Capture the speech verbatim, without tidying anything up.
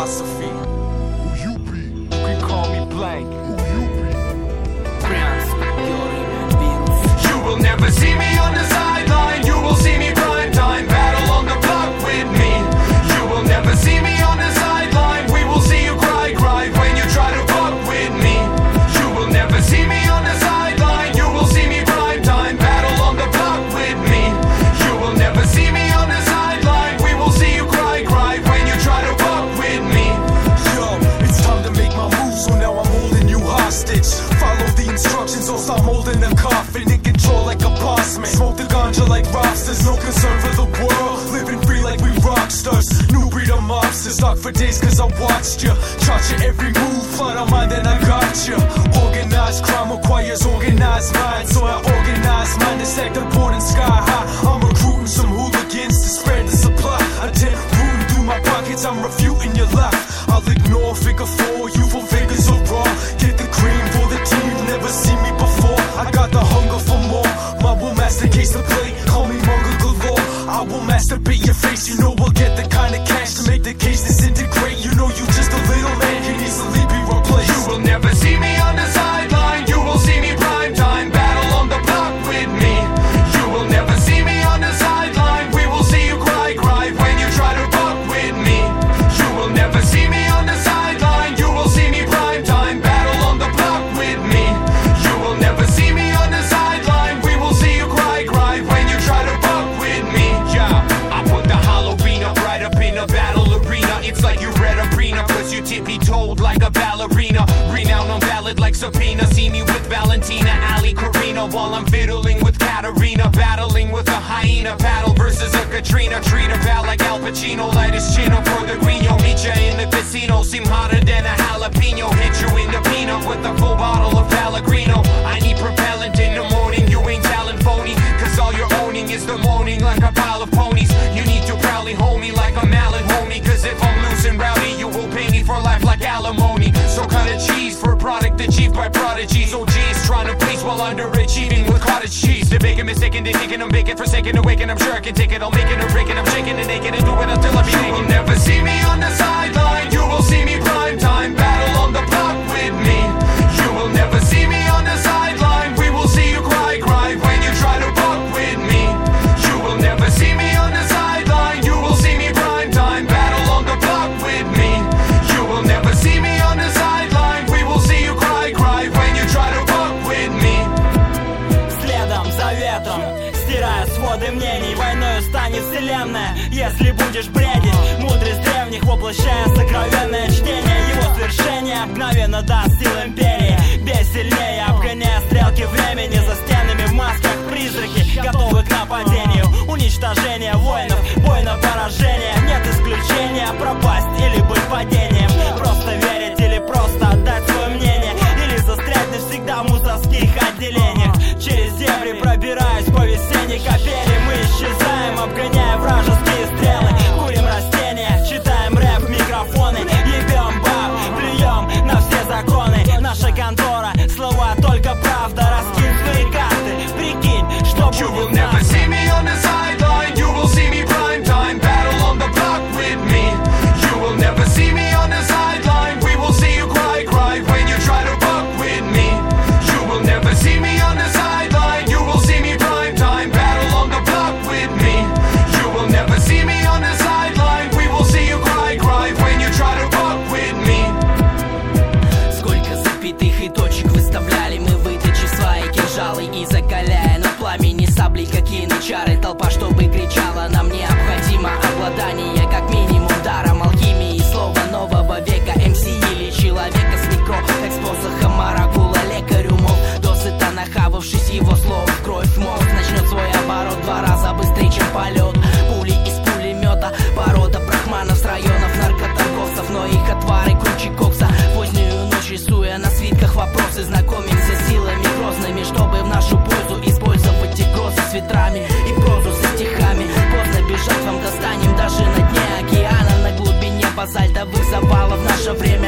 philosophy. Who you be? You can call me blank. Who you be? You will never see me on the sideline. You will see me prime time, battle on the block with me. You will never see me on the sideline. We will see you cry, cry when you try to fuck with me. You will never see me on the sideline. You will see me prime time, battle on the block with me. You will never see me on the sideline. We will see you cry, cry when you try to fuck with me. Yo, it's time to make my move, so now I'm holding you hostage. Follow the instructions or start molding a coffin. In control like a boss man. Smoke the ganja like rosters. No concern for the world. Living free like we rock stars. New breed of mobsters. Talk for days cause I watched ya. Chart your every move. Flight on mine then I got ya. Organized crime requires organized minds. So I organize mine to stack the board and sky high. I'm recruiting some hooligans to spread the supply. I did rooting through my pockets. I'm refuting your life. I'll ignore figure four. You for figures are raw. Get the cream for the team. You've never seen me before. I got the hunger for more. My will mastercase the play. Call me Munga galore. I will masturbate your face. You know we'll get the kind of cash to make the case disintegrate. You know you just a little man can easily be replaced. You will never see me on the sideline. You will see me prime time, battle on the block with me. You will never see me on the sideline. We will see you cry, cry when you try to fuck with me. You will never see me on the sideline. You will see me prime time, battle on the block with me. You will never see me on the sideline. We will see you cry, cry when you try to fuck with me. Yeah, I put the Halloween up right up in the battle arena. It's like you read arena, cause you tippy-toed like a ballerina. Renowned on ballad like Sabina. See me with Valentina, Ali, Karina, while I'm fiddling with Katarina. Battling with a hyena, battle versus a Katrina. Treat a pal like Al Pacino, light his chin up for the green. Yo, meet ya in the casino, seem hotter than a jalapeno. Hit you in the peanut with a full bottle of Pellegrino. I need propellant in the morning, you ain't talent phony. Cause all you're owning is the moaning like a pile of ponies. You need to proudly hold me like a mallet, homie. Cause if I'm loose and rowdy, you will pay me for life like alimony. So cut a cheese for a product achieved by prodigies. O Gs trying to please while underachieving with cottage cheese. They're making mistaken, they're thinking I'm bacon, forsaken, awaken. I'm sure I can take it, I'll make it or break it. I'm shaking and naked and do it until I be naked. You will never see me on the sideline. You will see me prime time, battle on the block with me. You will never see me on the sideline. We will see you cry, cry when you try to fuck with me. You will never see me on the sideline. You will see me prime time, battle on the block with me. You will never see me on the sideline. We will see you cry, cry when you try to fuck with me. Следом за ветром, стирая своды мнений, войною станет вселенная, если будешь бредить. Мудрость древних, воплощая сокровенное чтение. Его свершение мгновенно даст сил империи. Бей сильнее, обгоняя стрелки времени. За стенами в масках призраки, готовы к нападению. Уничтожение воинов, бой на поражение. Нет исключения, пропасть или быть падением. Просто верить или просто отдать свое мнение. Или застрять навсегда в мусорских отделениях. Через земли пробираюсь по весенней капели. Мы исчезаем, обгоняя вражеские стрелы. Курим растения, читаем рэп в микрофоны. Ебем баб, плюем на все законы. Наша контора, слова только правда. Раскинь свои карты, прикинь, что You will будет never нас. see me on the sideline. You will see me prime time, battle on the block with me. You will never see me on the sideline. We will see you cry, cry when you try to fuck with me. You will never see me on the sideline. You will see me prime time, battle on the block with me. You will never see me on the sideline. We will see you cry, cry when you try to fuck with me. Сколько запятых и точек выставляли мы, выточив свои кинжалы и закаляя на пламени саблей, какие чары. Толпа, чтобы кричала, нам необходимо обладание как минимум даром алхимии, слова нового века. эм си или человека с микро, как с посохом Марагула, лекарь умов, досыта нахававшись его слов. Кровь мозг начнет свой оборот два раза быстрее, чем полет. Пули из пулемета, порода брахманов с районов наркоторговцев, но их отвары круче кокса. Позднюю ночь рисуя на свитках вопросы, знакомимся с силами грозными, чтобы в нашу пользу использовать и грозы с ветрами и прозу со стихами. Поздно бежать, вам достанем даже на дне океана, на глубине базальтовых завалов. Наше время